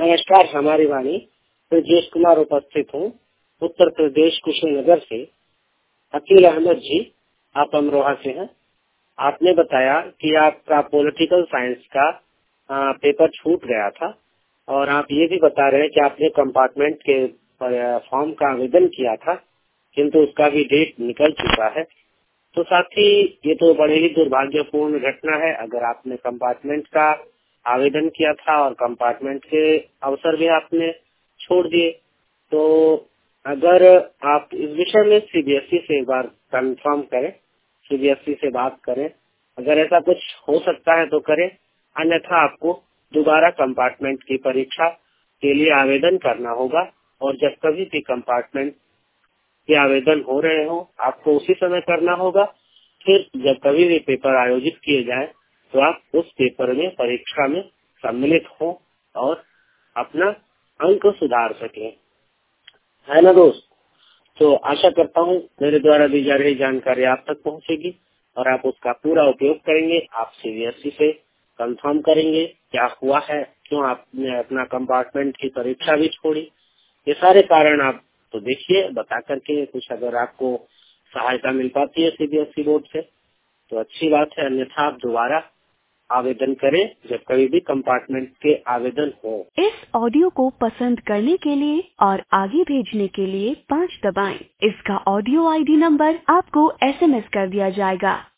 नमस्कार, हमारी वाणी ब्रजेश कुमार उपस्थित हूँ उत्तर प्रदेश कुशीनगर से। अकील अहमद जी, आप अमरोहा से हैं। आपने बताया कि आपका पॉलिटिकल साइंस का पेपर छूट गया था और आप ये भी बता रहे हैं कि आपने कंपार्टमेंट के फॉर्म का आवेदन किया था, किंतु उसका भी डेट निकल चुका है। तो साथ ही ये तो बड़े ही दुर्भाग्यपूर्ण घटना है। अगर आपने कंपार्टमेंट का आवेदन किया था और कंपार्टमेंट के अवसर भी आपने छोड़ दिए, तो अगर आप इस विषय में सीबीएसई से एक बार कंफर्म करें, सीबीएसई से बात करें। अगर ऐसा कुछ हो सकता है तो करें, अन्यथा आपको दोबारा कंपार्टमेंट की परीक्षा के लिए आवेदन करना होगा। और जब कभी भी कंपार्टमेंट के आवेदन हो रहे हो, आपको उसी समय करना होगा। फिर जब कभी भी पेपर आयोजित किए जाए तो आप उस पेपर में, परीक्षा में सम्मिलित हो और अपना अंक सुधार सके, है ना दोस्त। तो आशा करता हूँ मेरे द्वारा दी जा रही जानकारी आप तक पहुँचेगी और आप उसका पूरा उपयोग करेंगे। आप सीबीएसई से कंफर्म करेंगे क्या हुआ है, क्यों आपने अपना कंपार्टमेंट की परीक्षा भी छोड़ी। ये सारे कारण आप तो देखिए, बता करके कुछ अगर आपको सहायता मिल पाती है सीबीएसई बोर्ड से तो अच्छी बात है, अन्यथा आप दोबारा आवेदन करें जब कभी भी कंपार्टमेंट के आवेदन हो। इस ऑडियो को पसंद करने के लिए और आगे भेजने के लिए 5 दबाएं। इसका ऑडियो आईडी नंबर आपको एसएमएस कर दिया जाएगा।